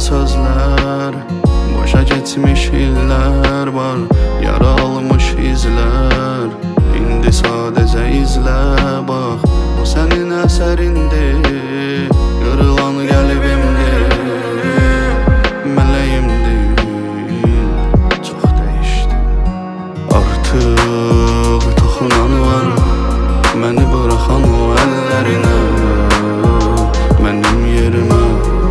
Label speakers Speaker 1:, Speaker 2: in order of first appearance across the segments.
Speaker 1: sözlər, boşa geçmiş illər var, yara almış izlər. İndi sadəcə izlə bax, bu sənin əsərindir, qırılan qəlbimdir, mələyimdir, çox dəyişdim. Artıq toxunan var, məni buraxan o əllərinə, mənim yerimə.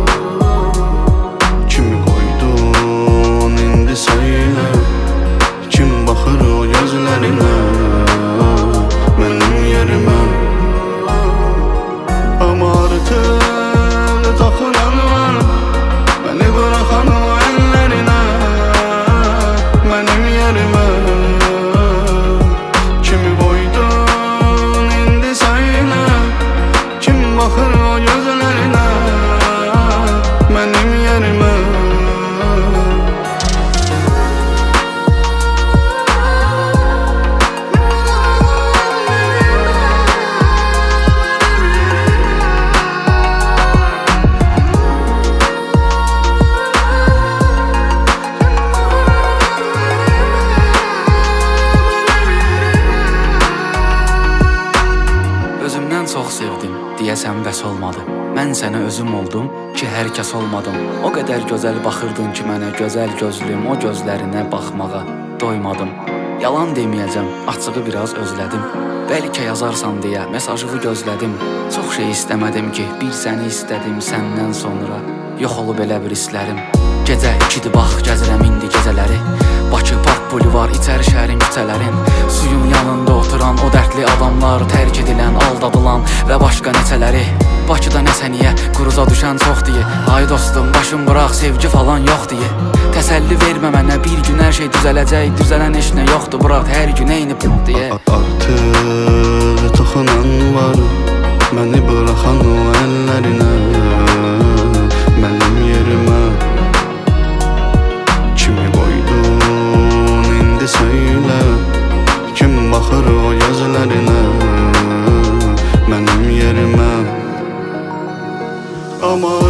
Speaker 1: Kimi qoydun indi söylə, kim baxır o gözlərinə, mənim yerimə. Amma artıq toxunan var, məni buraxan o əllərinə, mənim yerimə. Kimi qoydun indi söylə, kim baxır o gözlərinə, mənim yerimə.
Speaker 2: Özümdən çox sevdim, deyəsən bəs olmadı. Mən sənə özüm oldum ki, hər kəs olmadım. O qədər gözəl baxırdın ki mənə, gözəl gözlüm, o gözlərinə baxmağa doymadım. Yalan deməyəcəm, açığı biraz özlədim. Bəlkə yazarsan deyə mesajını gözlədim. Çox şey istəmədim ki, bir səni istədim, səndən sonra yox olub elə bir hisslərim. Gecə 2-dir bax, gəzirəm indi gecələri, Bakı park bulivar, içəri şəhərin küçələrin. Suyun yanında oturan o dərdli adamlar, tərk edilən, aldadılan və başqa neçələri. Bakıda nəsə niyə, quruza düşən çox deyə, ay dostum başım bıraq, sevgi falan yox deyə. Təsəlli vermə mənə, bir gün hər şey düzələcək, düzələn heç nə yoxdur, bıraq hər gün eyni put deyə.
Speaker 1: Artıq toxunan var, məni buraxan o əllərinə, mənim yerimə. Kimi qoydun indi söylə, kim baxır o gözlərinə, mənim yerimə. Amma